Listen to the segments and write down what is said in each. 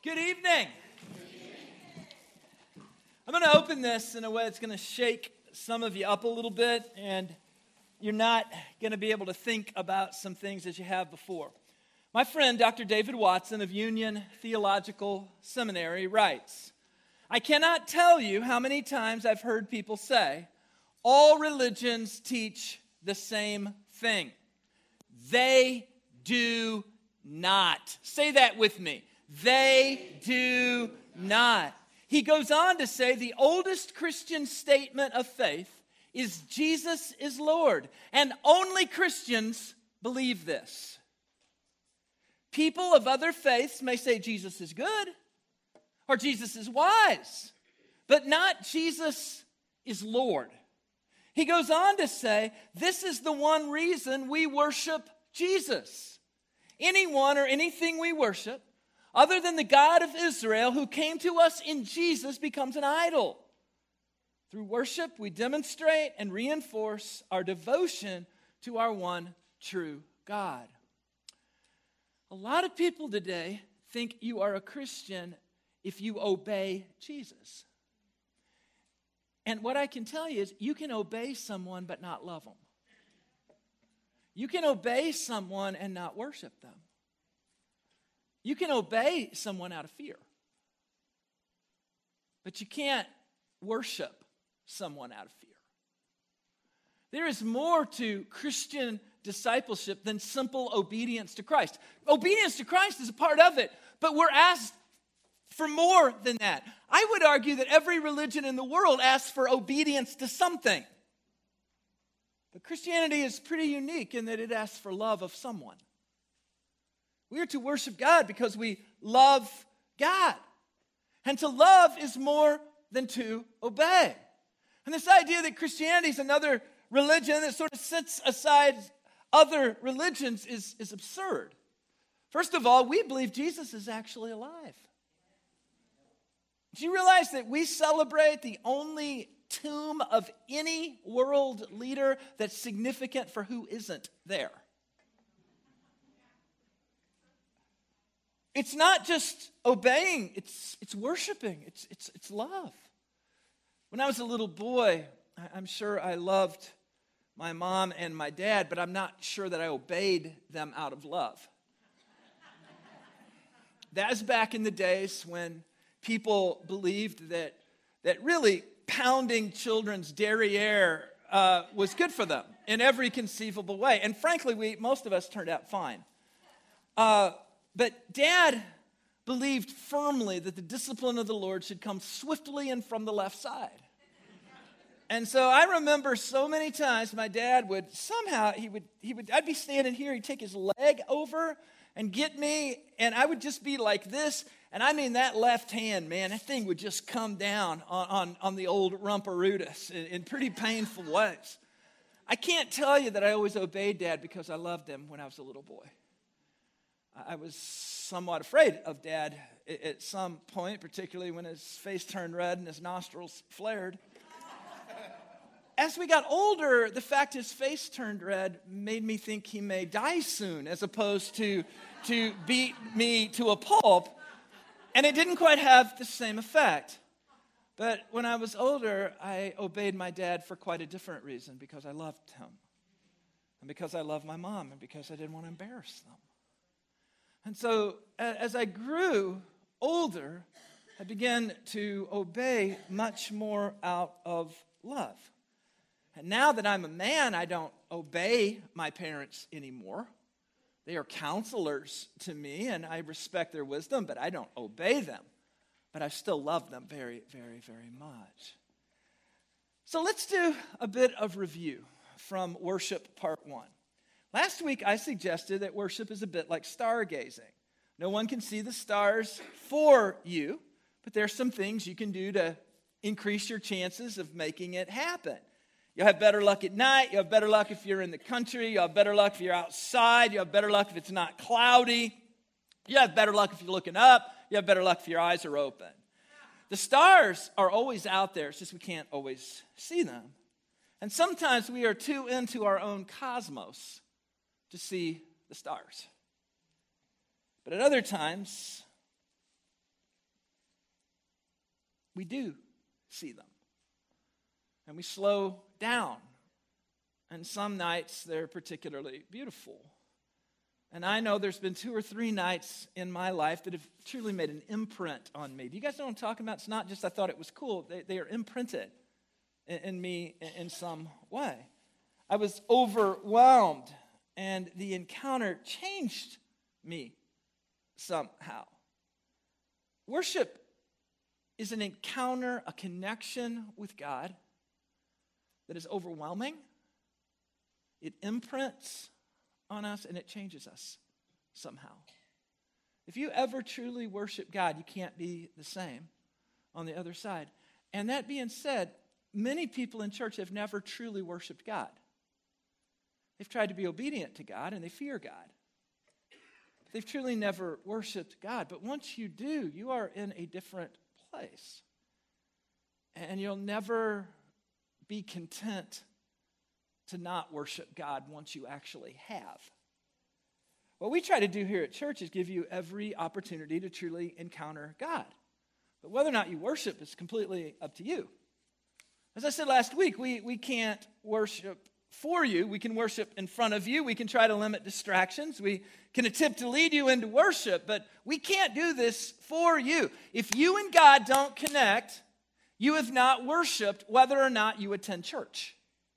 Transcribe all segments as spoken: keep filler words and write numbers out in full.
Good evening. I'm going to open this in a way that's going to shake some of you up a little bit, and you're not going to be able to think about some things as you have before. My friend, Doctor David Watson of Union Theological Seminary, writes, I cannot tell you how many times I've heard people say, all religions teach the same thing. They do not. Say that with me. They do not. He goes on to say the oldest Christian statement of faith is Jesus is Lord, and only Christians believe this. People of other faiths may say Jesus is good or Jesus is wise, but not Jesus is Lord. He goes on to say this is the one reason we worship Jesus. Anyone or anything we worship other than the God of Israel who came to us in Jesus becomes an idol. Through worship, we demonstrate and reinforce our devotion to our one true God. A lot of people today think you are a Christian if you obey Jesus. And what I can tell you is you can obey someone but not love them. You can obey someone and not worship them. You can obey someone out of fear, but you can't worship someone out of fear. There is more to Christian discipleship than simple obedience to Christ. Obedience to Christ is a part of it, but we're asked for more than that. I would argue that every religion in the world asks for obedience to something. But Christianity is pretty unique in that it asks for love of someone. We are to worship God because we love God. And to love is more than to obey. And this idea that Christianity is another religion that sort of sets aside other religions is, is absurd. First of all, we believe Jesus is actually alive. Do you realize that we celebrate the only tomb of any world leader that's significant for who isn't there? It's not just obeying, it's it's worshiping, it's it's it's love. When I was a little boy, I'm sure I loved my mom and my dad, but I'm not sure that I obeyed them out of love. That's back in the days when people believed that that really pounding children's derriere uh, was good for them in every conceivable way. And frankly, we most of us turned out fine. Uh, But Dad believed firmly that the discipline of the Lord should come swiftly and from the left side. And so I remember so many times my dad would somehow, he would, he would, I'd be standing here, he'd take his leg over and get me, and I would just be like this. And I mean, that left hand, man, that thing would just come down on, on, on the old rumparootus in, in pretty painful ways. I can't tell you that I always obeyed Dad because I loved him when I was a little boy. I was somewhat afraid of Dad at some point, particularly when his face turned red and his nostrils flared. As we got older, the fact his face turned red made me think he may die soon, as opposed to, to beat me to a pulp. And it didn't quite have the same effect. But when I was older, I obeyed my dad for quite a different reason, because I loved him, and because I loved my mom, and because I didn't want to embarrass them. And so as I grew older, I began to obey much more out of love. And now that I'm a man, I don't obey my parents anymore. They are counselors to me, and I respect their wisdom, but I don't obey them. But I still love them very, very, very much. So let's do a bit of review from worship part one. Last week, I suggested that worship is a bit like stargazing. No one can see the stars for you, but there's some things you can do to increase your chances of making it happen. You'll have better luck at night. You'll have better luck if you're in the country. You'll have better luck if you're outside. You'll have better luck if it's not cloudy. You'll have better luck if you're looking up. You'll have better luck if your eyes are open. The stars are always out there. It's just we can't always see them. And sometimes we are too into our own cosmos to see the stars. But at other times, we do see them. And we slow down. And some nights they're particularly beautiful. And I know there's been two or three nights in my life that have truly made an imprint on me. Do you guys know what I'm talking about? It's not just I thought it was cool. They, they are imprinted in, in me in, in some way. I was overwhelmed, and the encounter changed me somehow. Worship is an encounter, a connection with God that is overwhelming. It imprints on us, and it changes us somehow. If you ever truly worship God, you can't be the same on the other side. And that being said, many people in church have never truly worshiped God. They've tried to be obedient to God, and they fear God. But they've truly never worshiped God. But once you do, you are in a different place. And you'll never be content to not worship God once you actually have. What we try to do here at church is give you every opportunity to truly encounter God. But whether or not you worship is completely up to you. As I said last week, we, we can't worship for you. We can worship in front of you. We can try to limit distractions. We can attempt to lead you into worship, but we can't do this for you. If you and God don't connect, you have not worshiped whether or not you attend church.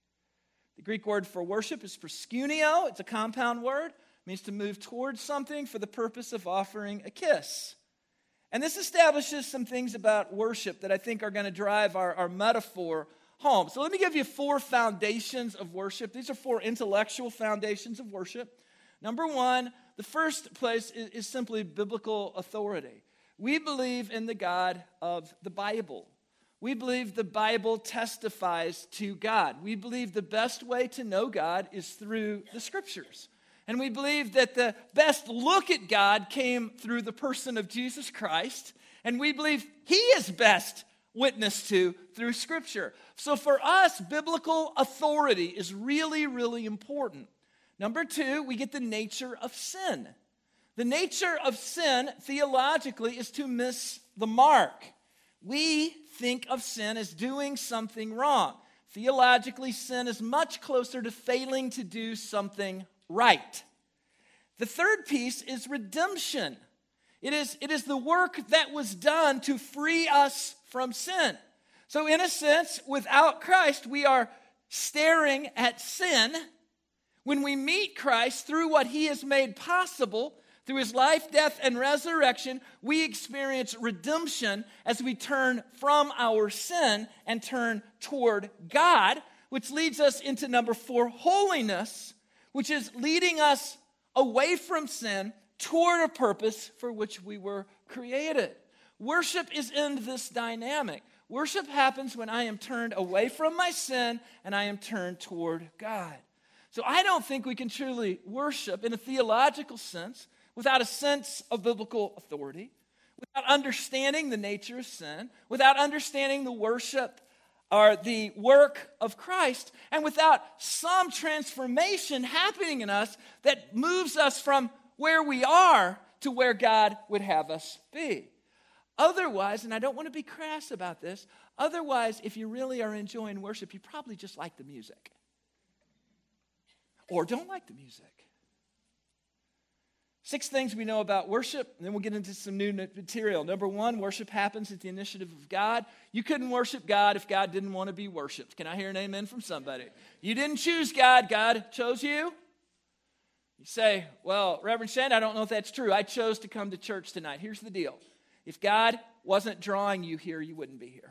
The Greek word for worship is proskuneo. It's a compound word. It means to move towards something for the purpose of offering a kiss. And this establishes some things about worship that I think are going to drive our, our metaphor home. So let me give you four foundations of worship. These are four intellectual foundations of worship. Number one, the first place is, is simply biblical authority. We believe in the God of the Bible. We believe the Bible testifies to God. We believe the best way to know God is through the Scriptures. And we believe that the best look at God came through the person of Jesus Christ. And we believe He is best witnessed to through Scripture. So for us, biblical authority is really, really important. Number two, we get the nature of sin. The nature of sin, theologically, is to miss the mark. We think of sin as doing something wrong. Theologically, sin is much closer to failing to do something right. The third piece is redemption. It is, it is the work that was done to free us from sin. So in a sense, without Christ, we are staring at sin. When we meet Christ through what He has made possible, through His life, death, and resurrection, we experience redemption as we turn from our sin and turn toward God, which leads us into number four, holiness, which is leading us away from sin toward a purpose for which we were created. Worship is in this dynamic. Worship happens when I am turned away from my sin and I am turned toward God. So I don't think we can truly worship in a theological sense without a sense of biblical authority, without understanding the nature of sin, without understanding the worship or the work of Christ, and without some transformation happening in us that moves us from where we are to where God would have us be. Otherwise, and I don't want to be crass about this, otherwise, if you really are enjoying worship, you probably just like the music. Or don't like the music. Six things we know about worship, and then we'll get into some new material. Number one, worship happens at the initiative of God. You couldn't worship God if God didn't want to be worshiped. Can I hear an amen from somebody? You didn't choose God, God chose you. You say, well, Reverend Shane, I don't know if that's true. I chose to come to church tonight. Here's the deal. If God wasn't drawing you here, you wouldn't be here.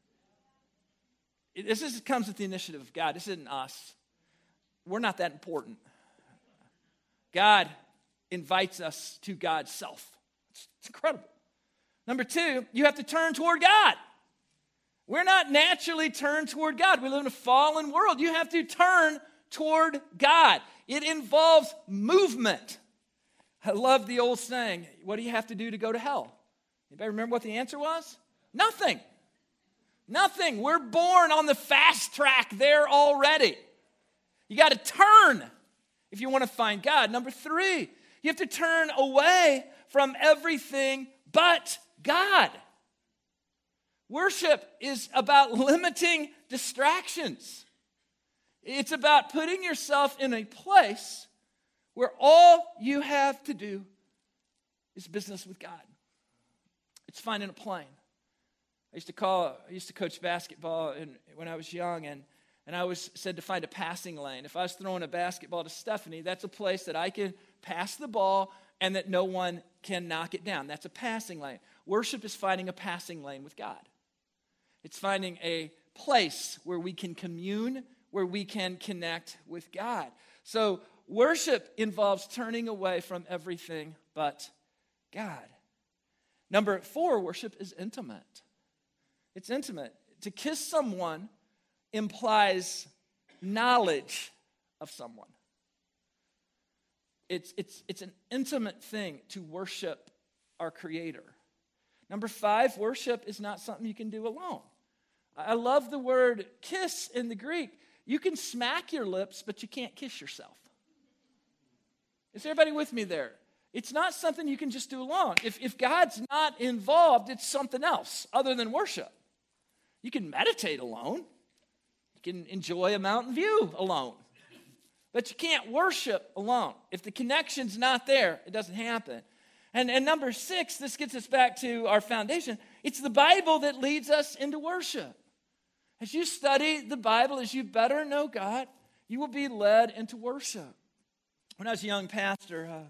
This is, comes with the initiative of God. This isn't us. We're not that important. God invites us to God's self. It's, it's incredible. Number two, you have to turn toward God. We're not naturally turned toward God. We live in a fallen world. You have to turn toward God. It involves movement. I love the old saying, what do you have to do to go to hell? Anybody remember what the answer was? Nothing. Nothing. We're born on the fast track there already. You got to turn if you want to find God. Number three, you have to turn away from everything but God. Worship is about limiting distractions. It's about putting yourself in a place where all you have to do is business with God. It's finding a plane. I used to call, I used to coach basketball in, when I was young, and, and I was said to find a passing lane. If I was throwing a basketball to Stephanie, that's a place that I can pass the ball and that no one can knock it down. That's a passing lane. Worship is finding a passing lane with God. It's finding a place where we can commune, where we can connect with God. So worship involves turning away from everything but God. Number four, worship is intimate. It's intimate. To kiss someone implies knowledge of someone. It's, it's, it's an intimate thing to worship our Creator. Number five, worship is not something you can do alone. I love the word kiss in the Greek. You can smack your lips, but you can't kiss yourself. Is everybody with me there? It's not something you can just do alone. If, if God's not involved, it's something else other than worship. You can meditate alone. You can enjoy a mountain view alone. But you can't worship alone. If the connection's not there, it doesn't happen. And, and number six, this gets us back to our foundation. It's the Bible that leads us into worship. As you study the Bible, as you better know God, you will be led into worship. When I was a young pastor, uh,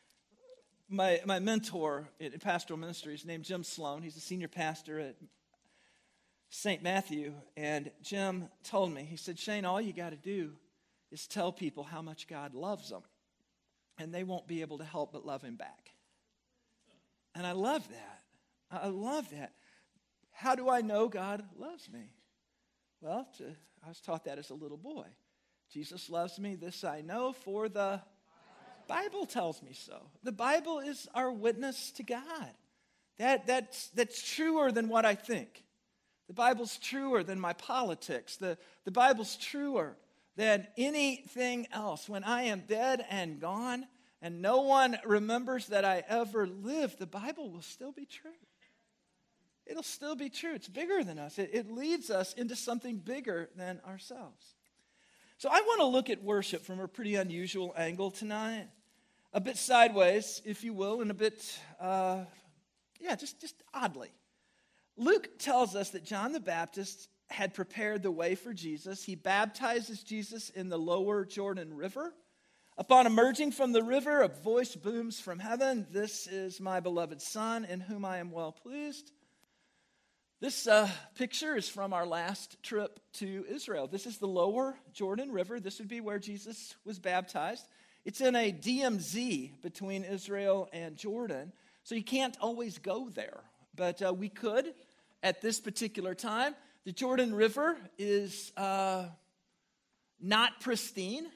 my, my mentor in pastoral ministry is named Jim Sloan. He's a senior pastor at Saint Matthew. And Jim told me, he said, Shane, all you got to do is tell people how much God loves them. And they won't be able to help but love him back. And I love that. I love that. How do I know God loves me? Well, to, I was taught that as a little boy. Jesus loves me, this I know, for the Bible tells me so. The Bible is our witness to God. That, that's, that's truer than what I think. The Bible's truer than my politics. The, the Bible's truer than anything else. When I am dead and gone and no one remembers that I ever lived, the Bible will still be true. It'll still be true. It's bigger than us. It, it leads us into something bigger than ourselves. So I want to look at worship from a pretty unusual angle tonight. A bit sideways, if you will, and a bit, uh, yeah, just, just oddly. Luke tells us that John the Baptist had prepared the way for Jesus. He baptizes Jesus in the lower Jordan River. Upon emerging from the river, a voice booms from heaven, "This is my beloved Son, in whom I am well pleased." This uh, picture is from our last trip to Israel. This is the lower Jordan River. This would be where Jesus was baptized. It's in a D M Z between Israel and Jordan, so you can't always go there. But uh, we could at this particular time. The Jordan River is uh, not pristine.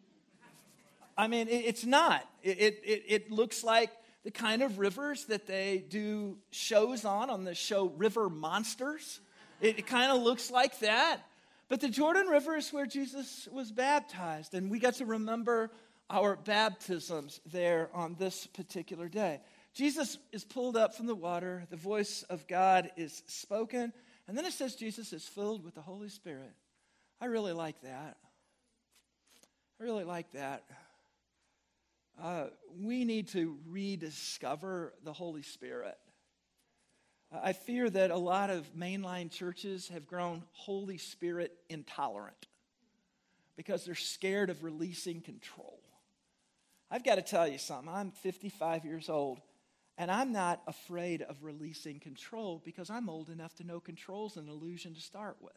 I mean, it, it's not. It, it, it looks like the kind of rivers that they do shows on, on the show River Monsters. It, it kind of looks like that. But the Jordan River is where Jesus was baptized, and we got to remember our baptisms there on this particular day. Jesus is pulled up from the water. The voice of God is spoken. And then it says Jesus is filled with the Holy Spirit. I really like that. I really like that. Uh, we need to rediscover the Holy Spirit. I fear that a lot of mainline churches have grown Holy Spirit intolerant because they're scared of releasing control. I've got to tell you something. I'm fifty-five years old, and I'm not afraid of releasing control because I'm old enough to know control's an illusion to start with.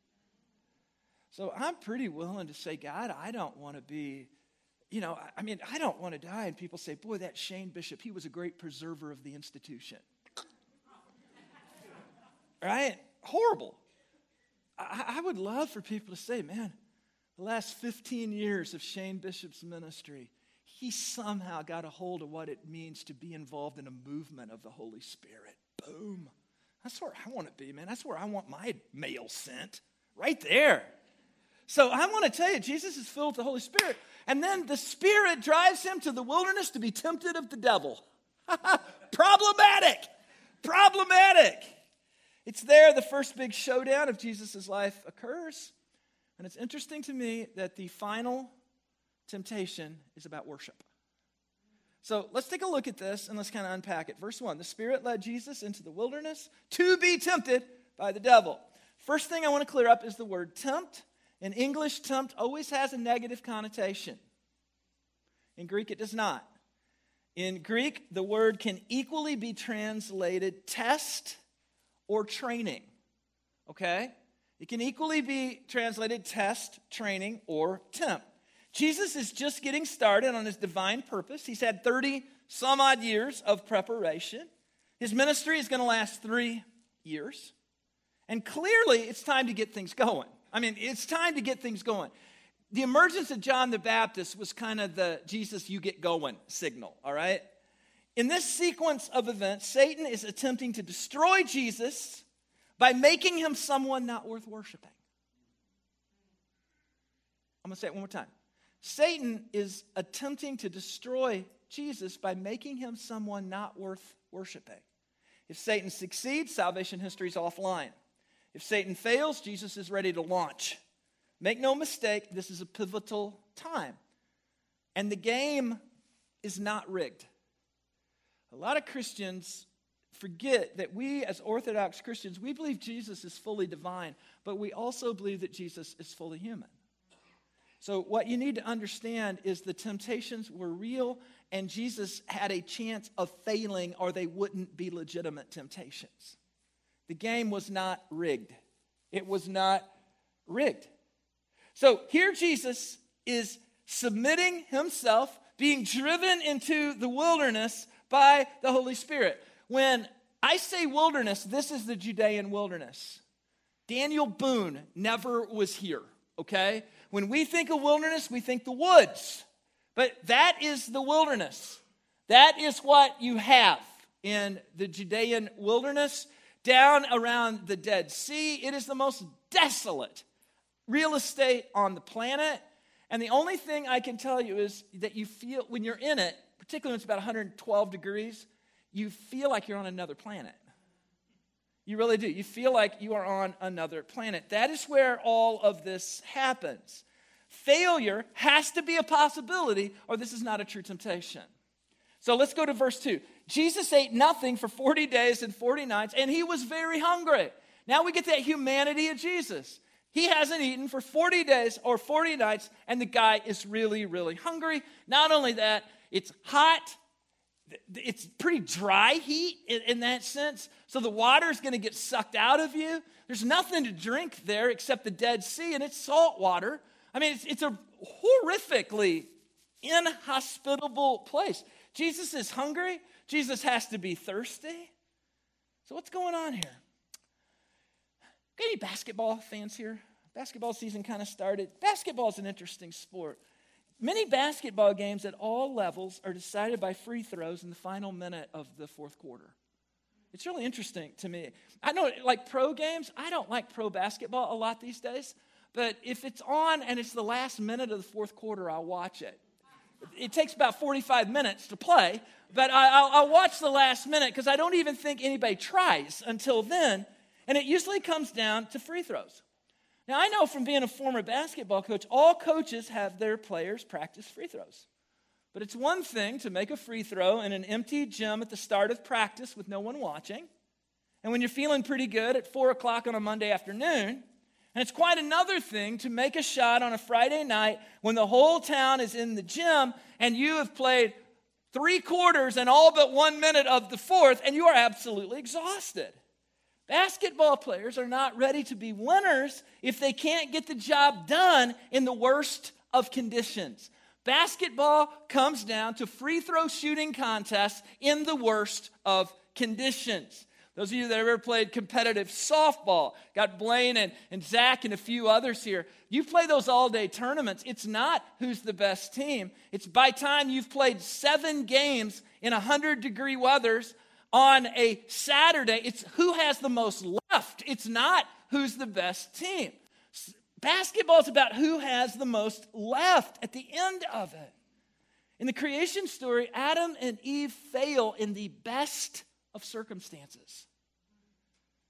So I'm pretty willing to say, God, I don't want to be, you know, I mean, I don't want to die. And people say, boy, that Shane Bishop, he was a great preserver of the institution. Right? Horrible. I, I would love for people to say, man, the last fifteen years of Shane Bishop's ministry, he somehow got a hold of what it means to be involved in a movement of the Holy Spirit. Boom. That's where I want to be, man. That's where I want my mail sent. Right there. So I want to tell you, Jesus is filled with the Holy Spirit. And then the Spirit drives him to the wilderness to be tempted of the devil. Problematic. Problematic. It's there the first big showdown of Jesus' life occurs. And it's interesting to me that the final temptation is about worship. So let's take a look at this and let's kind of unpack it. Verse one, the Spirit led Jesus into the wilderness to be tempted by the devil. First thing I want to clear up is the word tempt. In English, tempt always has a negative connotation. In Greek, it does not. In Greek, the word can equally be translated test or training. Okay? It can equally be translated test, training, or tempt. Jesus is just getting started on his divine purpose. He's had thirty some odd years of preparation. His ministry is going to last three years. And clearly, it's time to get things going. I mean, it's time to get things going. The emergence of John the Baptist was kind of the Jesus, you get going signal, all right? In this sequence of events, Satan is attempting to destroy Jesus by making him someone not worth worshiping. I'm going to say it one more time. Satan is attempting to destroy Jesus by making him someone not worth worshiping. If Satan succeeds, salvation history is offline. If Satan fails, Jesus is ready to launch. Make no mistake, this is a pivotal time. And the game is not rigged. A lot of Christians forget that we as Orthodox Christians, we believe Jesus is fully divine, but we also believe that Jesus is fully human. So what you need to understand is the temptations were real, and Jesus had a chance of failing or they wouldn't be legitimate temptations. The game was not rigged. It was not rigged. So here Jesus is submitting himself, being driven into the wilderness by the Holy Spirit. When I say wilderness, this is the Judean wilderness. Daniel Boone never was here, okay? When we think of wilderness, we think the woods. But that is the wilderness. That is what you have in the Judean wilderness. Down around the Dead Sea, it is the most desolate real estate on the planet. And the only thing I can tell you is that you feel, when you're in it, particularly when it's about one hundred twelve degrees, you feel like you're on another planet. You really do. You feel like you are on another planet. That is where all of this happens. Failure has to be a possibility, or this is not a true temptation. So let's go to verse two. Jesus ate nothing for forty days and forty nights, and he was very hungry. Now we get that humanity of Jesus. He hasn't eaten for forty days or forty nights, and the guy is really, really hungry. Not only that, it's hot. It's pretty dry heat in, in that sense. So the water is going to get sucked out of you. There's nothing to drink there except the Dead Sea, and it's salt water. I mean, it's, it's a horrifically inhospitable place. Jesus is hungry. Jesus has to be thirsty. So what's going on here? Got any basketball fans here? Basketball season kind of started. Basketball is an interesting sport. Many basketball games at all levels are decided by free throws in the final minute of the fourth quarter. It's really interesting to me. I know, like pro games, I don't like pro basketball a lot these days, but if it's on and it's the last minute of the fourth quarter, I'll watch it. It takes about forty-five minutes to play, but I, I'll, I'll watch the last minute because I don't even think anybody tries until then, and it usually comes down to free throws. Now, I know from being a former basketball coach, all coaches have their players practice free throws. But it's one thing to make a free throw in an empty gym at the start of practice with no one watching, and when you're feeling pretty good at four o'clock on a Monday afternoon. And it's quite another thing to make a shot on a Friday night when the whole town is in the gym and you have played three quarters and all but one minute of the fourth, and you are absolutely exhausted. Basketball players are not ready to be winners if they can't get the job done in the worst of conditions. Basketball comes down to free throw shooting contests in the worst of conditions. Those of you that have ever played competitive softball, got Blaine and, and Zach and a few others here. You play those all-day tournaments. It's not who's the best team. It's by time you've played seven games in one hundred degree weathers on a Saturday, it's who has the most left. It's not who's the best team. Basketball is about who has the most left at the end of it. In the creation story, Adam and Eve fail in the best of circumstances.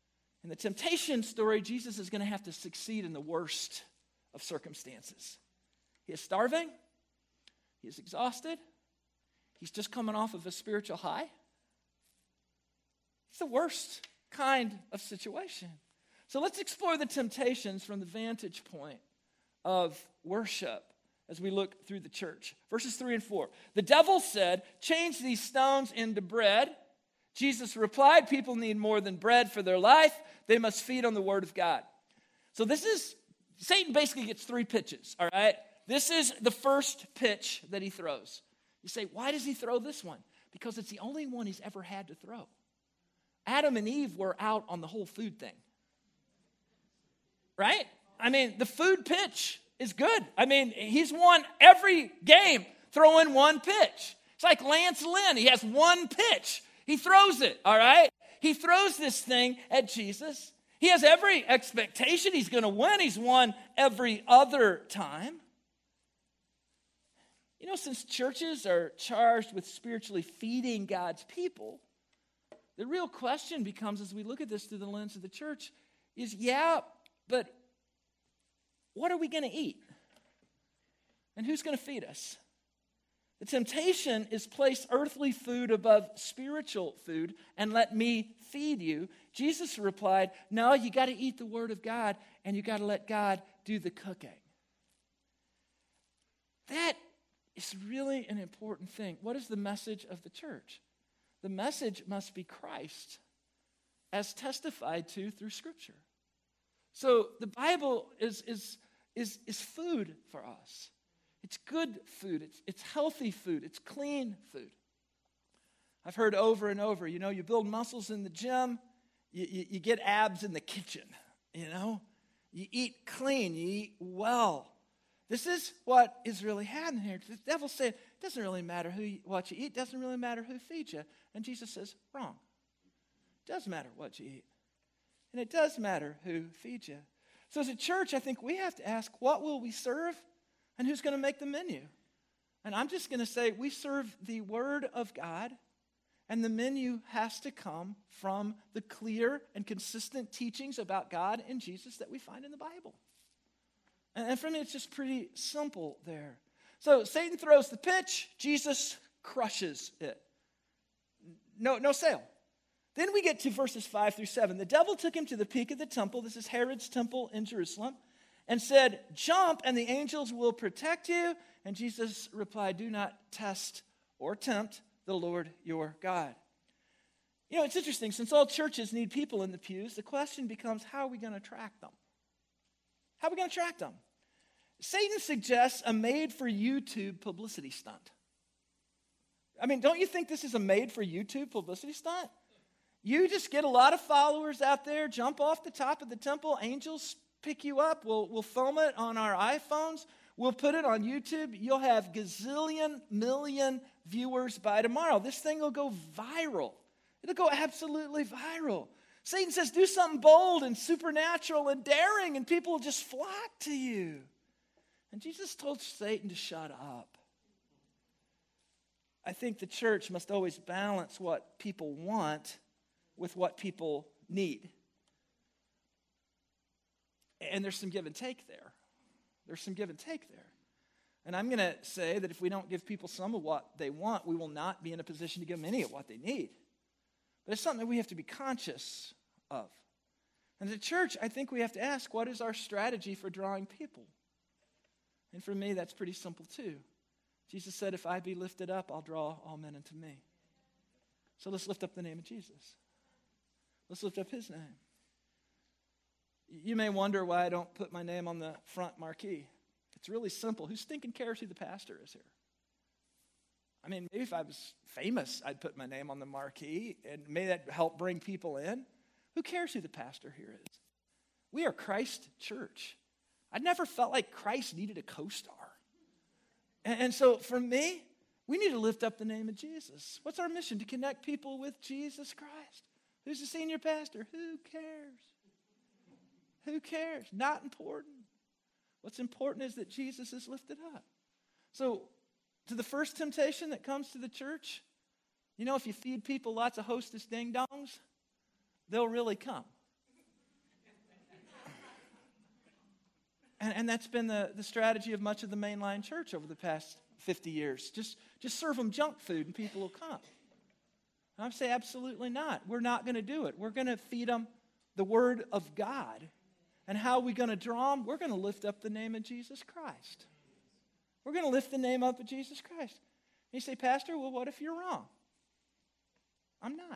In the temptation story, Jesus is going to have to succeed in the worst of circumstances. He is starving. He is exhausted. He's just coming off of a spiritual high. It's the worst kind of situation. So let's explore the temptations from the vantage point of worship as we look through the church. Verses three and four. The devil said, change these stones into bread. Jesus replied, people need more than bread for their life. They must feed on the word of God. So this is, Satan basically gets three pitches, all right? This is the first pitch that he throws. You say, why does he throw this one? Because it's the only one he's ever had to throw. Adam and Eve were out on the whole food thing. Right? I mean, the food pitch is good. I mean, he's won every game throwing one pitch. It's like Lance Lynn. He has one pitch. He throws it, all right? He throws this thing at Jesus. He has every expectation he's going to win. He's won every other time. You know, since churches are charged with spiritually feeding God's people, the real question becomes, as we look at this through the lens of the church, is, yeah, but what are we going to eat? And who's going to feed us? The temptation is place earthly food above spiritual food and let me feed you. Jesus replied, no, you got to eat the word of God and you got to let God do the cooking. That is really an important thing. What is the message of the church? The message must be Christ as testified to through Scripture. So the Bible is, is, is, is food for us. It's good food. It's, it's healthy food. It's clean food. I've heard over and over, you know, you build muscles in the gym, you, you, you get abs in the kitchen, you know. You eat clean, you eat well. This is what is really happening here. The devil said, it doesn't really matter who you, what you eat. It doesn't really matter who feeds you. And Jesus says, wrong. It does matter what you eat. And it does matter who feeds you. So as a church, I think we have to ask, what will we serve? And who's going to make the menu? And I'm just going to say, we serve the Word of God. And the menu has to come from the clear and consistent teachings about God and Jesus that we find in the Bible. And for me, it's just pretty simple there. So Satan throws the pitch. Jesus crushes it. No, no sale. Then we get to verses five through seven. The devil took him to the peak of the temple. This is Herod's temple in Jerusalem. And said, jump and the angels will protect you. And Jesus replied, do not test or tempt the Lord your God. You know, it's interesting. Since all churches need people in the pews, the question becomes, how are we going to attract them? How are we going to attract them? Satan suggests a made-for-YouTube publicity stunt. I mean, don't you think this is a made-for-YouTube publicity stunt? You just get a lot of followers out there, jump off the top of the temple, angels pick you up, we'll, we'll film it on our iPhones, we'll put it on YouTube, you'll have gazillion million viewers by tomorrow. This thing will go viral. It'll go absolutely viral. Satan says, do something bold and supernatural and daring, and people will just flock to you. And Jesus told Satan to shut up. I think the church must always balance what people want with what people need. And there's some give and take there. There's some give and take there. And I'm going to say that if we don't give people some of what they want, we will not be in a position to give them any of what they need. But it's something that we have to be conscious of. And as a church, I think we have to ask, what is our strategy for drawing people? And for me, that's pretty simple too. Jesus said, if I be lifted up, I'll draw all men unto me. So let's lift up the name of Jesus. Let's lift up his name. You may wonder why I don't put my name on the front marquee. It's really simple. Who stinking cares who the pastor is here? I mean, maybe if I was famous, I'd put my name on the marquee, and may that help bring people in. Who cares who the pastor here is? We are Christ Church. I never felt like Christ needed a co-star. And, and so for me, we need to lift up the name of Jesus. What's our mission? To connect people with Jesus Christ. Who's the senior pastor? Who cares? Who cares? Not important. What's important is that Jesus is lifted up. So, to the first temptation that comes to the church, you know, if you feed people lots of Hostess ding-dongs, they'll really come. And, and that's been the, the strategy of much of the mainline church over the past fifty years. Just, just serve them junk food and people will come. And I say absolutely not. We're not going to do it. We're going to feed them the Word of God. And how are we going to draw them? We're going to lift up the name of Jesus Christ. We're going to lift the name up of Jesus Christ. And you say, Pastor, well, what if you're wrong? I'm not.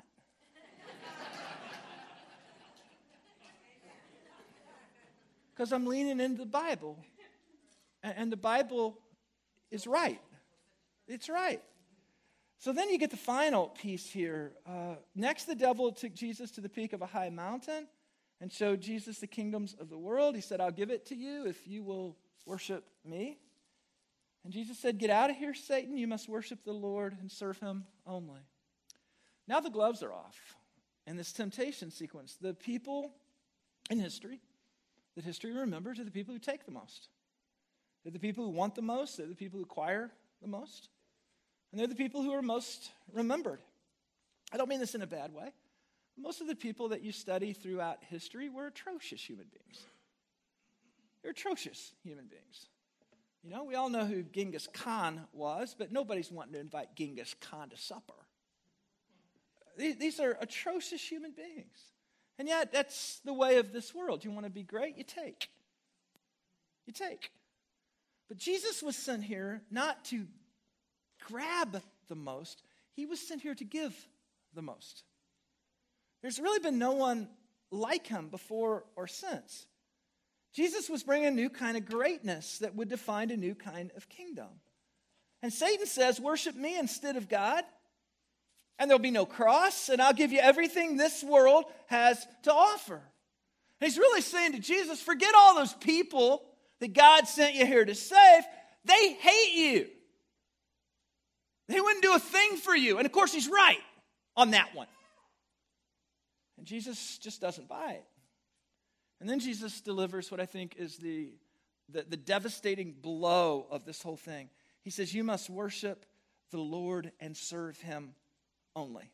Because I'm leaning into the Bible. And, and the Bible is right. It's right. So then you get the final piece here. Uh, next, the devil took Jesus to the peak of a high mountain and showed Jesus the kingdoms of the world. He said, I'll give it to you if you will worship me. And Jesus said, get out of here, Satan. You must worship the Lord and serve him only. Now the gloves are off in this temptation sequence. The people in history that history remembers are the people who take the most. They're the people who want the most. They're the people who acquire the most. And they're the people who are most remembered. I don't mean this in a bad way. Most of the people that you study throughout history were atrocious human beings. They're atrocious human beings. You know, we all know who Genghis Khan was, but nobody's wanting to invite Genghis Khan to supper. These, these are atrocious human beings. And yet, that's the way of this world. You want to be great? You take. You take. But Jesus was sent here not to grab the most. He was sent here to give the most. There's really been no one like him before or since. Jesus was bringing a new kind of greatness that would define a new kind of kingdom. And Satan says, worship me instead of God, and there'll be no cross, and I'll give you everything this world has to offer. And he's really saying to Jesus, forget all those people that God sent you here to save. They hate you. They wouldn't do a thing for you. And of course, he's right on that one. And Jesus just doesn't buy it. And then Jesus delivers what I think is the, the, the devastating blow of this whole thing. He says, you must worship the Lord and serve him only.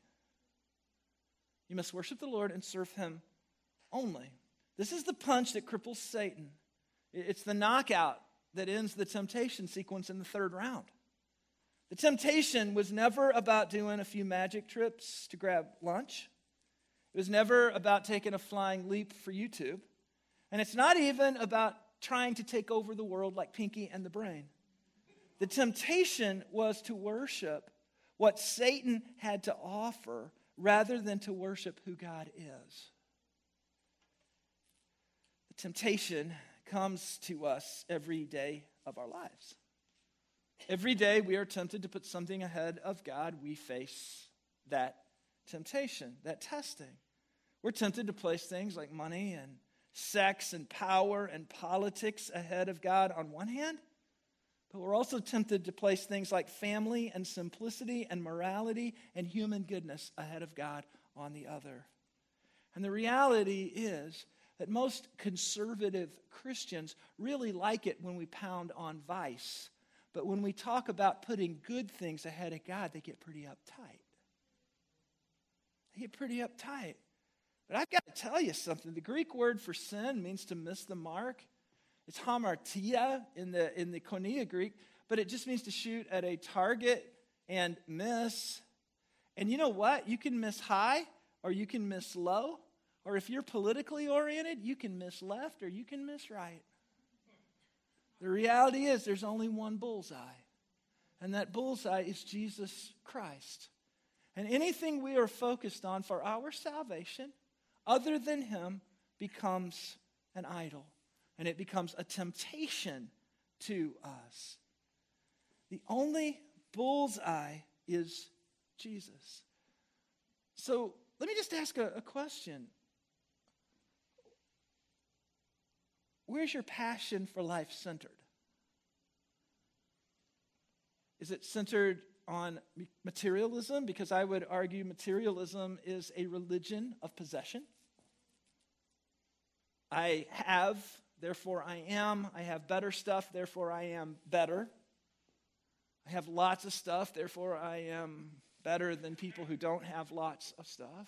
You must worship the Lord and serve him only. This is the punch that cripples Satan. It's the knockout that ends the temptation sequence in the third round. The temptation was never about doing a few magic trips to grab lunch. It was never about taking a flying leap for YouTube. And it's not even about trying to take over the world like Pinky and the Brain. The temptation was to worship what Satan had to offer rather than to worship who God is. The temptation comes to us every day of our lives. Every day we are tempted to put something ahead of God. We face that temptation, that testing. We're tempted to place things like money and sex and power and politics ahead of God on one hand, but we're also tempted to place things like family and simplicity and morality and human goodness ahead of God on the other. And the reality is that most conservative Christians really like it when we pound on vice, but when we talk about putting good things ahead of God, they get pretty uptight. They get pretty uptight. But I've got to tell you something. The Greek word for sin means to miss the mark. It's hamartia in the in the Koine Greek, but it just means to shoot at a target and miss. And you know what? You can miss high or you can miss low. Or if you're politically oriented, you can miss left or you can miss right. The reality is there's only one bullseye. And that bullseye is Jesus Christ. And anything we are focused on for our salvation other than him becomes an idol. And it becomes a temptation to us. The only bullseye is Jesus. So let me just ask a, a question. Where's your passion for life centered? Is it centered on materialism? Because I would argue materialism is a religion of possession. I have, therefore I am. I have better stuff, therefore I am better. I have lots of stuff, therefore I am better than people who don't have lots of stuff.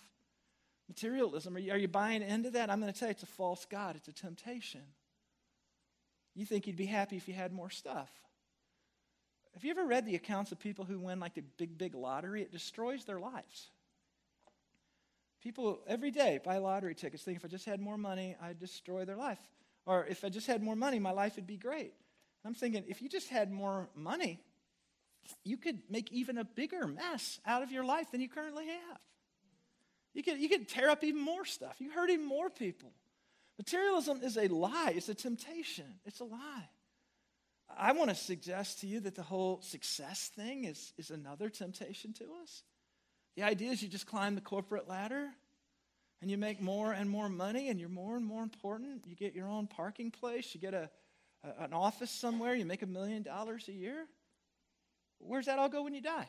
Materialism, are you, are you buying into that? I'm going to tell you it's a false god. It's a temptation. You think you'd be happy if you had more stuff. Have you ever read the accounts of people who win like the big, big lottery? It destroys their lives. People every day buy lottery tickets thinking if I just had more money, I'd destroy their life. Or if I just had more money, my life would be great. I'm thinking, if you just had more money, you could make even a bigger mess out of your life than you currently have. You could, you could tear up even more stuff. You hurt even more people. Materialism is a lie. It's a temptation. It's a lie. I want to suggest to you that the whole success thing is, is another temptation to us. The idea is you just climb the corporate ladder and you make more and more money and you're more and more important. You get your own parking place. You get a, a an office somewhere. You make a million dollars a year. Where's that all go when you die?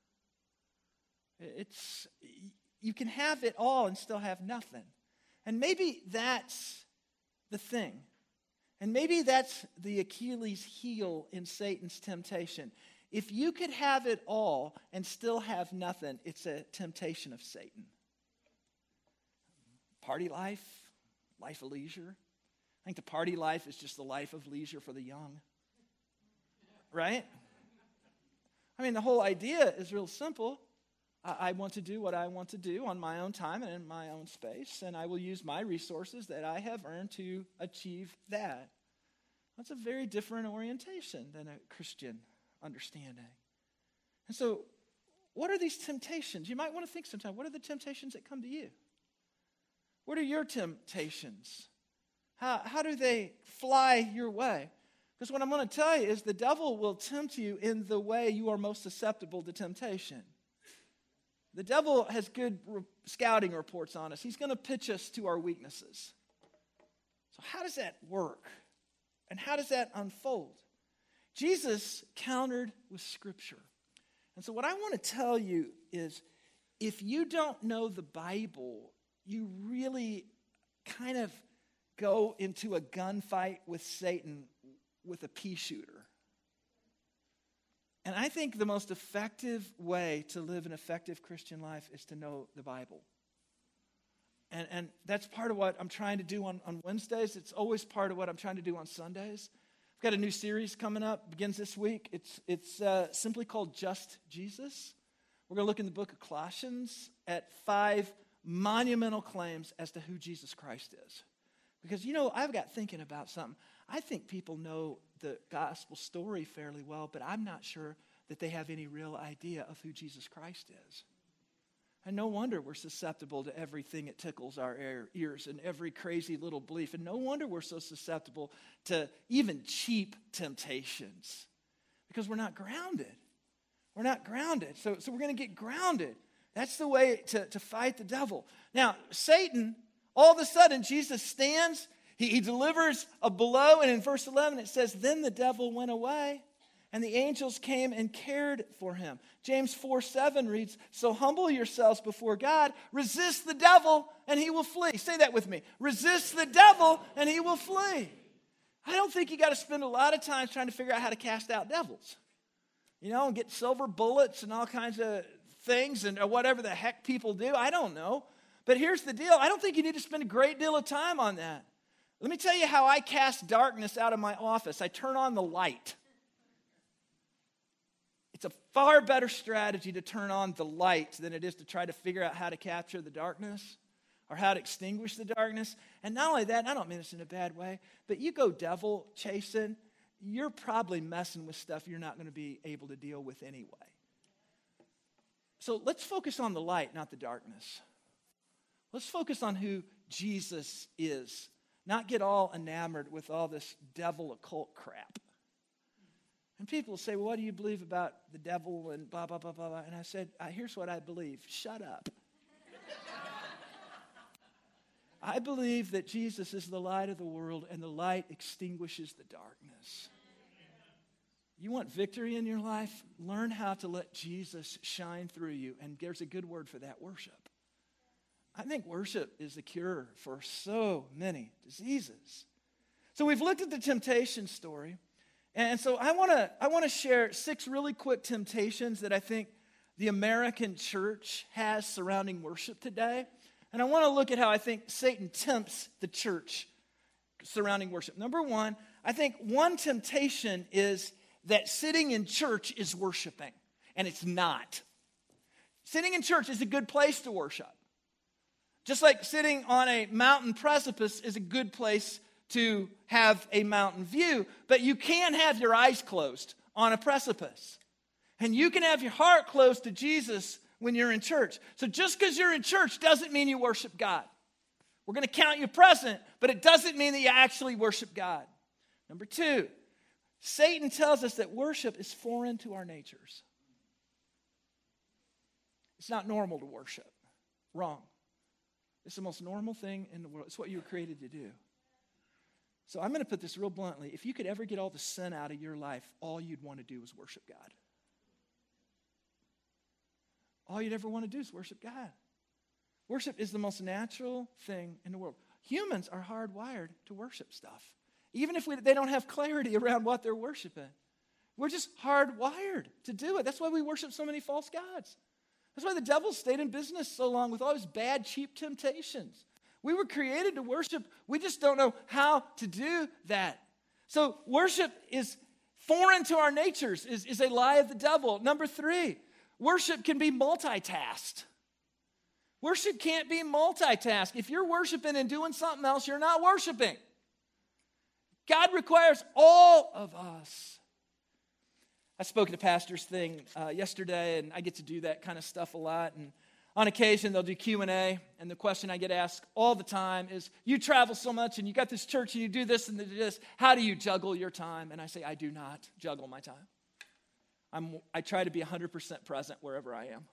It's, you can have it all and still have nothing. And maybe that's the thing. And maybe that's the Achilles heel in Satan's temptation. If you could have it all and still have nothing, it's a temptation of Satan. Party life, life of leisure. I think the party life is just the life of leisure for the young. Right? I mean, the whole idea is real simple. I want to do what I want to do on my own time and in my own space, and I will use my resources that I have earned to achieve that. That's a very different orientation than a Christian understanding. And so, what are these temptations? You might want to think sometime, what are the temptations that come to you? What are your temptations? How, how do they fly your way? Because what I'm going to tell you is the devil will tempt you in the way you are most susceptible to temptation. The devil has good re- scouting reports on us. He's going to pitch us to our weaknesses. So how does that work? And how does that unfold? Jesus countered with Scripture. And so what I want to tell you is, if you don't know the Bible, you really kind of go into a gunfight with Satan with a pea shooter. And I think the most effective way to live an effective Christian life is to know the Bible. And, and that's part of what I'm trying to do on, on Wednesdays. It's always part of what I'm trying to do on Sundays. I've got a new series coming up, begins this week. It's, it's uh, simply called Just Jesus. We're going to look in the book of Colossians at five monumental claims as to who Jesus Christ is. Because, you know, I've got thinking about something. I think people know the gospel story fairly well, but I'm not sure that they have any real idea of who Jesus Christ is. And no wonder we're susceptible to everything that tickles our ears and every crazy little belief. And no wonder we're so susceptible to even cheap temptations, because we're not grounded. We're not grounded. So, so we're going to get grounded. That's the way to, to fight the devil. Now, Satan, all of a sudden, Jesus stands. He, he delivers a blow, and in verse eleven it says, then the devil went away, and the angels came and cared for him. James four seven reads, so humble yourselves before God, resist the devil, and he will flee. Say that with me. Resist the devil, and he will flee. I don't think you got to spend a lot of time trying to figure out how to cast out devils. You know, and get silver bullets and all kinds of things and or whatever the heck people do. I don't know. But here's the deal. I don't think you need to spend a great deal of time on that. Let me tell you how I cast darkness out of my office. I turn on the light. It's a far better strategy to turn on the light than it is to try to figure out how to capture the darkness or how to extinguish the darkness. And not only that, I don't mean this in a bad way, but you go devil chasing, you're probably messing with stuff you're not going to be able to deal with anyway. So let's focus on the light, not the darkness. Let's focus on who Jesus is. Not get all enamored with all this devil occult crap. And people say, well, what do you believe about the devil and blah, blah, blah, blah, blah. And I said, here's what I believe. Shut up. I believe that Jesus is the light of the world, and the light extinguishes the darkness. You want victory in your life? Learn how to let Jesus shine through you. And there's a good word for that, worship. I think worship is the cure for so many diseases. So we've looked at the temptation story. And so I want to I want to share six really quick temptations that I think the American church has surrounding worship today. And I want to look at how I think Satan tempts the church surrounding worship. Number one, I think one temptation is that sitting in church is worshiping, and it's not. Sitting in church is a good place to worship. Just like sitting on a mountain precipice is a good place to have a mountain view, but you can have your eyes closed on a precipice. And you can have your heart closed to Jesus when you're in church. So just because you're in church doesn't mean you worship God. We're going to count you present, but it doesn't mean that you actually worship God. Number two, Satan tells us that worship is foreign to our natures. It's not normal to worship. Wrong. It's the most normal thing in the world. It's what you were created to do. So I'm going to put this real bluntly. If you could ever get all the sin out of your life, all you'd want to do is worship God. All you'd ever want to do is worship God. Worship is the most natural thing in the world. Humans are hardwired to worship stuff. Even if we, they don't have clarity around what they're worshiping. We're just hardwired to do it. That's why we worship so many false gods. That's why the devil stayed in business so long with all his bad, cheap temptations. We were created to worship. We just don't know how to do that. So worship is foreign to our natures, is, is a lie of the devil. Number three, worship can be multitasked. Worship can't be multitasked. If you're worshiping and doing something else, you're not worshiping. God requires all of us. I spoke at a pastor's thing uh, yesterday, and I get to do that kind of stuff a lot. And on occasion, they'll do Q and A, and the question I get asked all the time is, you travel so much, and you got this church, and you do this and this. How do you juggle your time? And I say, I do not juggle my time. I'm, I try to be one hundred percent present wherever I am.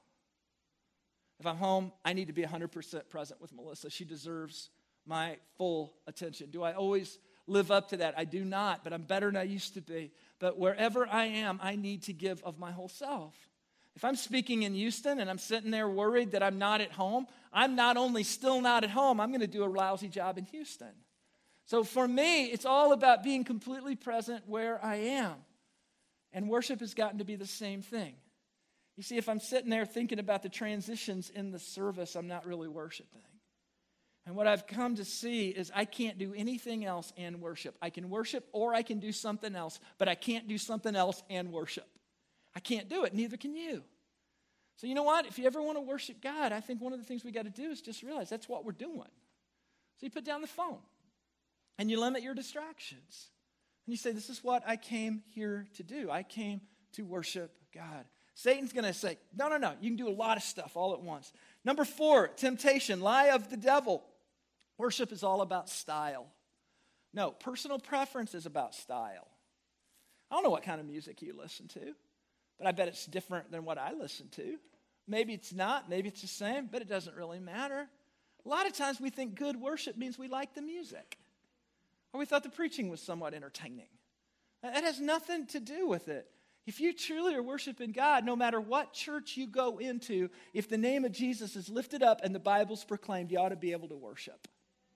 If I'm home, I need to be one hundred percent present with Melissa. She deserves my full attention. Do I always live up to that? I do not, but I'm better than I used to be. But wherever I am, I need to give of my whole self. If I'm speaking in Houston and I'm sitting there worried that I'm not at home, I'm not only still not at home, I'm going to do a lousy job in Houston. So for me, it's all about being completely present where I am. And worship has gotten to be the same thing. You see, if I'm sitting there thinking about the transitions in the service, I'm not really worshiping. And what I've come to see is I can't do anything else and worship. I can worship or I can do something else, but I can't do something else and worship. I can't do it, neither can you. So you know what? If you ever want to worship God, I think one of the things we got to do is just realize that's what we're doing. So you put down the phone and you limit your distractions. And you say, this is what I came here to do. I came to worship God. Satan's going to say, no, no, no, you can do a lot of stuff all at once. Number four, temptation, lie of the devil. Worship is all about style. No, personal preference is about style. I don't know what kind of music you listen to, but I bet it's different than what I listen to. Maybe it's not, maybe it's the same, but it doesn't really matter. A lot of times we think good worship means we like the music, or we thought the preaching was somewhat entertaining. That has nothing to do with it. If you truly are worshiping God, no matter what church you go into, if the name of Jesus is lifted up and the Bible's proclaimed, you ought to be able to worship.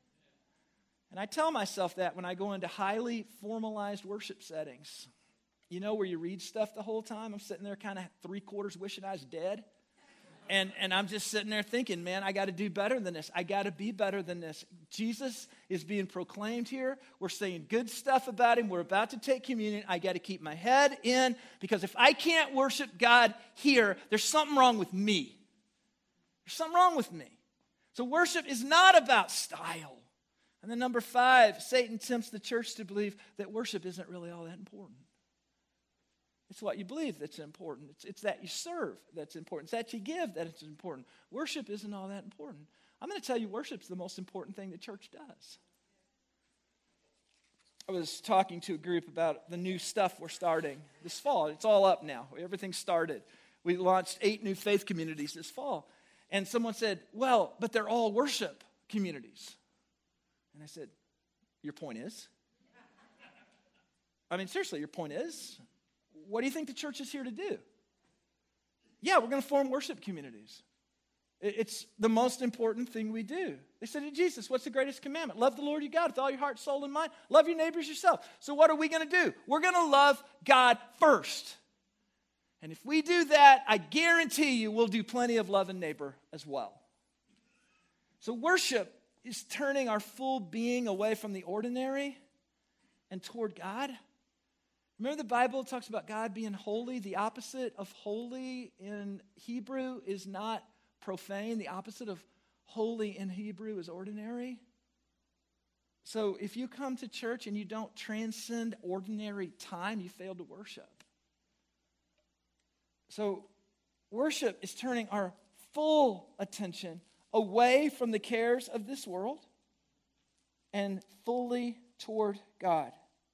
And I tell myself that when I go into highly formalized worship settings. You know, where you read stuff the whole time. I'm sitting there kind of three quarters wishing I was dead. And, and I'm just sitting there thinking, man, I got to do better than this. I got to be better than this. Jesus is being proclaimed here. We're saying good stuff about him. We're about to take communion. I got to keep my head in, because if I can't worship God here, there's something wrong with me. There's something wrong with me. So worship is not about style. And then number five, Satan tempts the church to believe that worship isn't really all that important. It's what you believe that's important. It's, it's that you serve that's important. It's that you give that it's important. Worship isn't all that important. I'm going to tell you, worship's the most important thing the church does. I was talking to a group about the new stuff we're starting this fall. It's all up now. Everything started. We launched eight new faith communities this fall. And someone said, well, but they're all worship communities. And I said, your point is? I mean, seriously, your point is? What do you think the church is here to do? Yeah, we're going to form worship communities. It's the most important thing we do. They said to Jesus, what's the greatest commandment? Love the Lord your God with all your heart, soul, and mind. Love your neighbors yourself. So what are we going to do? We're going to love God first. And if we do that, I guarantee you we'll do plenty of love and neighbor as well. So worship is turning our full being away from the ordinary and toward God. Remember the Bible talks about God being holy. The opposite of holy in Hebrew is not profane. The opposite of holy in Hebrew is ordinary. So if you come to church and you don't transcend ordinary time, you failed to worship. So worship is turning our full attention away from the cares of this world and fully toward God.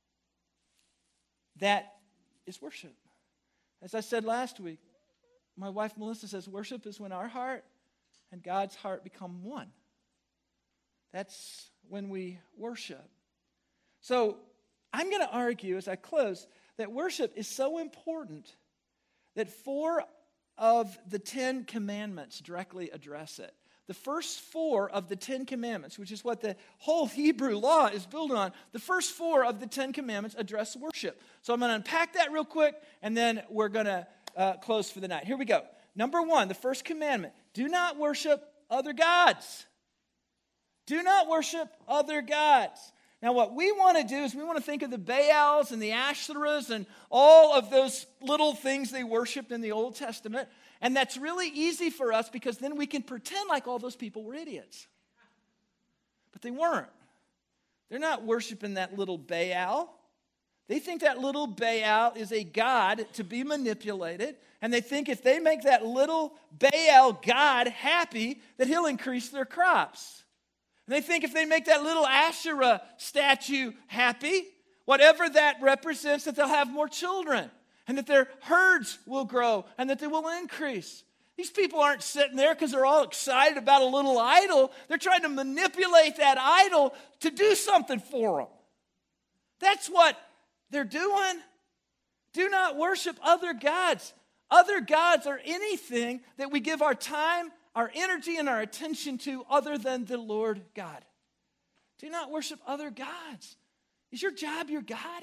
That is worship. As I said last week, my wife Melissa says worship is when our heart and God's heart become one. That's when we worship. So I'm going to argue as I close that worship is so important that four of the Ten Commandments directly address it. The first four of the Ten Commandments, which is what the whole Hebrew law is built on, the first four of the Ten Commandments address worship. So I'm going to unpack that real quick, and then we're going to uh, close for the night. Here we go. Number one, the first commandment, do not worship other gods. Do not worship other gods. Now, what we want to do is we want to think of the Baals and the Asherahs and all of those little things they worshipped in the Old Testament. And that's really easy for us because then we can pretend like all those people were idiots. But they weren't. They're not worshiping that little Baal. They think that little Baal is a god to be manipulated. And they think if they make that little Baal god happy, that he'll increase their crops. And they think if they make that little Asherah statue happy, whatever that represents, that they'll have more children. And that their herds will grow and that they will increase. These people aren't sitting there because they're all excited about a little idol. They're trying to manipulate that idol to do something for them. That's what they're doing. Do not worship other gods. Other gods are anything that we give our time, our energy, and our attention to other than the Lord God. Do not worship other gods. Is your job your God?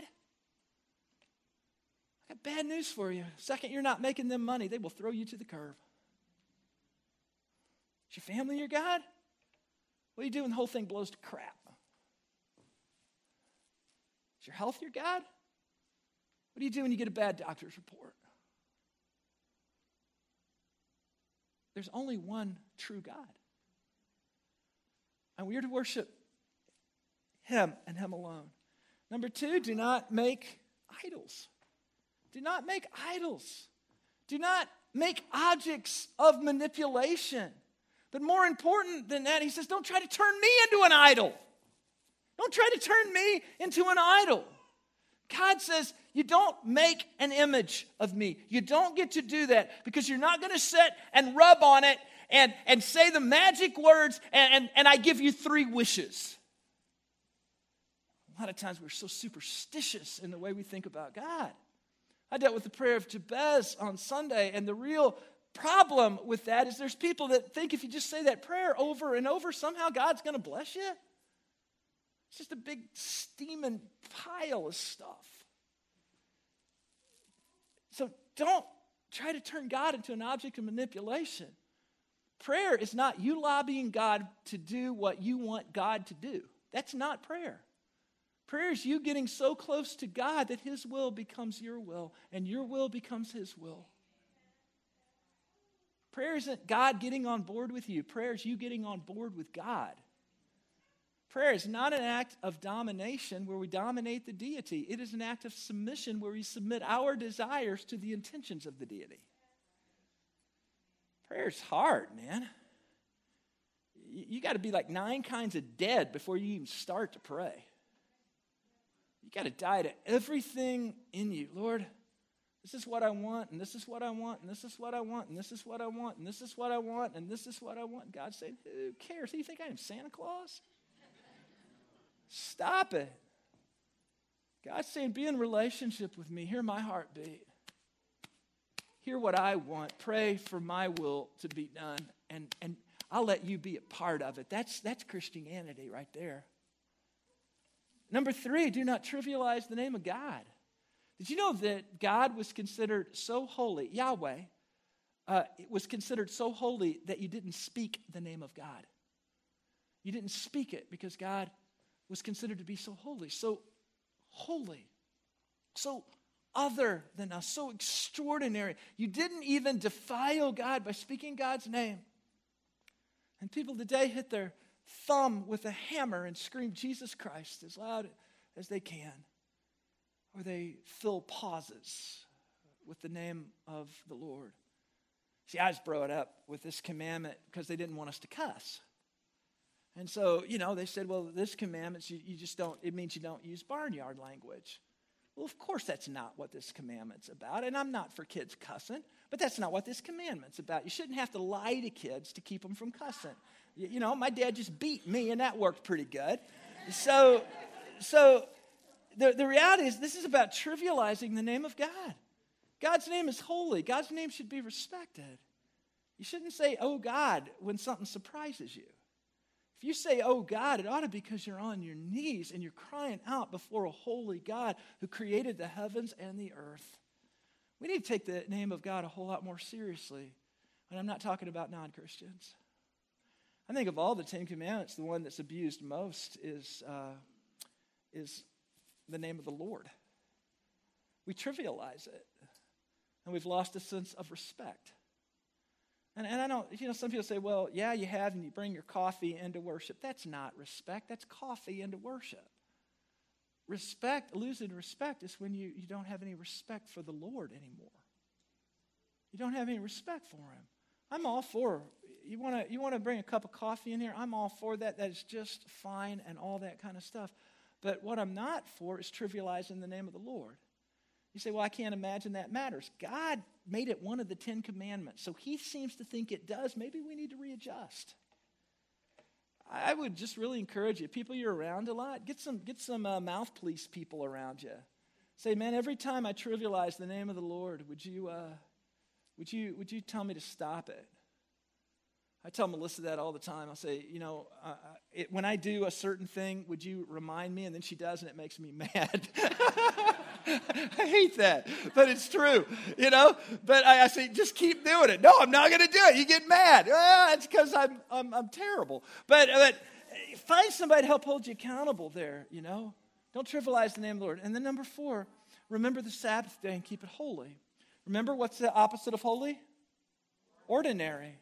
I got bad news for you. The second you're not making them money, they will throw you to the curb. Is your family your God? What do you do when the whole thing blows to crap? Is your health your God? What do you do when you get a bad doctor's report? There's only one true God. And we are to worship Him and Him alone. Number two, do not make idols. Do not make idols. Do not make objects of manipulation. But more important than that, he says, don't try to turn me into an idol. Don't try to turn me into an idol. God says, you don't make an image of me. You don't get to do that because you're not going to sit and rub on it and, and say the magic words and, and, and I give you three wishes. A lot of times we're so superstitious in the way we think about God. I dealt with the prayer of Jabez on Sunday, and the real problem with that is there's people that think if you just say that prayer over and over, somehow God's going to bless you. It's just a big steaming pile of stuff. So don't try to turn God into an object of manipulation. Prayer is not you lobbying God to do what you want God to do. That's not prayer. Prayer is you getting so close to God that His will becomes your will and your will becomes His will. Prayer isn't God getting on board with you. Prayer is you getting on board with God. Prayer is not an act of domination where we dominate the deity. It is an act of submission where we submit our desires to the intentions of the deity. Prayer is hard, man. You, you got to be like nine kinds of dead before you even start to pray. You got to die to everything in you. Lord, this is what I want, and this is what I want, and this is what I want, and this is what I want, and this is what I want, and this is what I want. God saying, who cares? Do you think I am Santa Claus? Stop it. God's saying, be in relationship with me. Hear my heartbeat. Hear what I want. Pray for my will to be done, and, and I'll let you be a part of it. That's, that's Christianity right there. Number three, do not trivialize the name of God. Did you know that God was considered so holy, Yahweh, uh, it was considered so holy that you didn't speak the name of God? You didn't speak it because God was considered to be so holy, so holy, so other than us, so extraordinary. You didn't even defile God by speaking God's name. And people today hit their thumb with a hammer and scream Jesus Christ as loud as they can. Or they fill pauses with the name of the Lord. See, I was brought up with this commandment because they didn't want us to cuss. And so, you know, they said, well, this commandment, you, you just don't, it means you don't use barnyard language. Well, of course that's not what this commandment's about. And I'm not for kids cussing, but that's not what this commandment's about. You shouldn't have to lie to kids to keep them from cussing. You, you know, my dad just beat me, and that worked pretty good. So, so the, the reality is this is about trivializing the name of God. God's name is holy. God's name should be respected. You shouldn't say, oh God, when something surprises you. If you say, oh God, it ought to be because you're on your knees and you're crying out before a holy God who created the heavens and the earth. We need to take the name of God a whole lot more seriously. And I'm not talking about non-Christians. I think of all the Ten Commandments, the one that's abused most is, uh, is the name of the Lord. We trivialize it. And we've lost a sense of respect. And, and I don't, you know, some people say, well, yeah, you have, and you bring your coffee into worship. That's not respect. That's coffee into worship. Respect, losing respect is when you, you don't have any respect for the Lord anymore. You don't have any respect for him. I'm all for, you want to you want to bring a cup of coffee in here? I'm all for that. That is just fine and all that kind of stuff. But what I'm not for is trivializing the name of the Lord. You say, well, I can't imagine that matters. God made it one of the Ten Commandments, so he seems to think it does. Maybe we need to readjust. I would just really encourage you, people you're around a lot, get some get some uh, mouthpiece people around you. Say, man, every time I trivialize the name of the Lord, would you uh, would you would you tell me to stop it? I tell Melissa that all the time. I'll say, you know, uh, it, when I do a certain thing, would you remind me? And then she does, and it makes me mad. I hate that, but it's true, you know. But I, I say, just keep doing it. No, I'm not going to do it. You get mad. Well, that's because I'm, I'm I'm terrible. But but find somebody to help hold you accountable there. You know, don't trivialize the name of the Lord. And then number four, remember the Sabbath day and keep it holy. Remember what's the opposite of holy? Ordinary.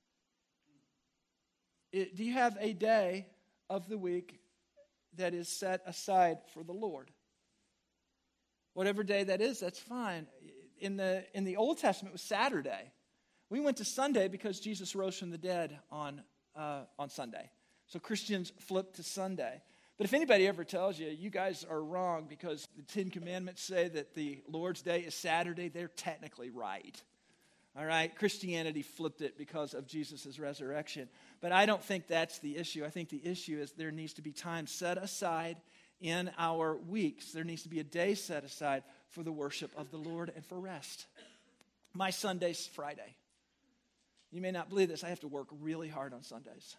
It, do you have a day of the week that is set aside for the Lord? Whatever day that is, that's fine. In the in the Old Testament, it was Saturday. We went to Sunday because Jesus rose from the dead on uh, on Sunday. So Christians flipped to Sunday. But if anybody ever tells you, you guys are wrong because the Ten Commandments say that the Lord's Day is Saturday, they're technically right. All right? Christianity flipped it because of Jesus' resurrection. But I don't think that's the issue. I think the issue is there needs to be time set aside in our weeks. There needs to be a day set aside for the worship of the Lord and for rest. My Sunday's Friday. You may not believe this. I have to work really hard on Sundays.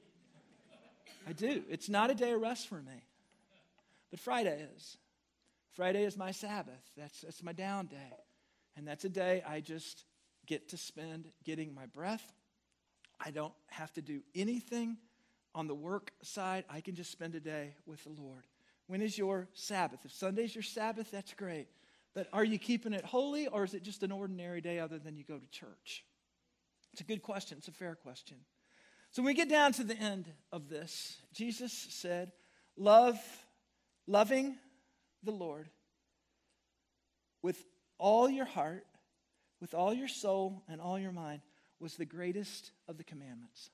I do. It's not a day of rest for me. But Friday is. Friday is my Sabbath. That's, that's my down day. And that's a day I just get to spend getting my breath. I don't have to do anything on the work side. I can just spend a day with the Lord. When is your Sabbath? If Sunday's your Sabbath, that's great. But are you keeping it holy, or is it just an ordinary day other than you go to church? It's a good question. It's a fair question. So when we get down to the end of this, Jesus said, love, loving the Lord with all your heart, with all your soul, and all your mind was the greatest of the commandments.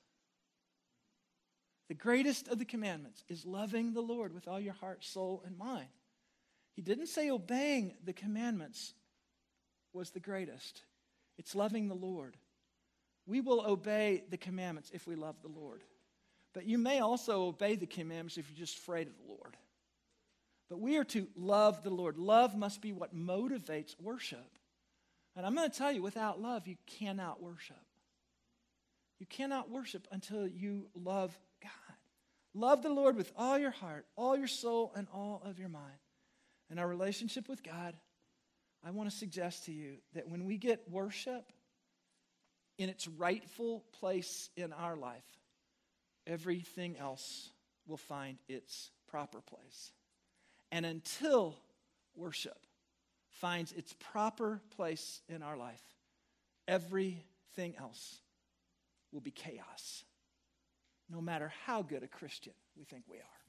The greatest of the commandments is loving the Lord with all your heart, soul, and mind. He didn't say obeying the commandments was the greatest. It's loving the Lord. We will obey the commandments if we love the Lord. But you may also obey the commandments if you're just afraid of the Lord. But we are to love the Lord. Love must be what motivates worship. And I'm going to tell you, without love, you cannot worship. You cannot worship until you love God. Love the Lord with all your heart, all your soul, and all of your mind. In our relationship with God, I want to suggest to you that when we get worship in its rightful place in our life, everything else will find its proper place. And until worship finds its proper place in our life, everything else will be chaos, no matter how good a Christian we think we are.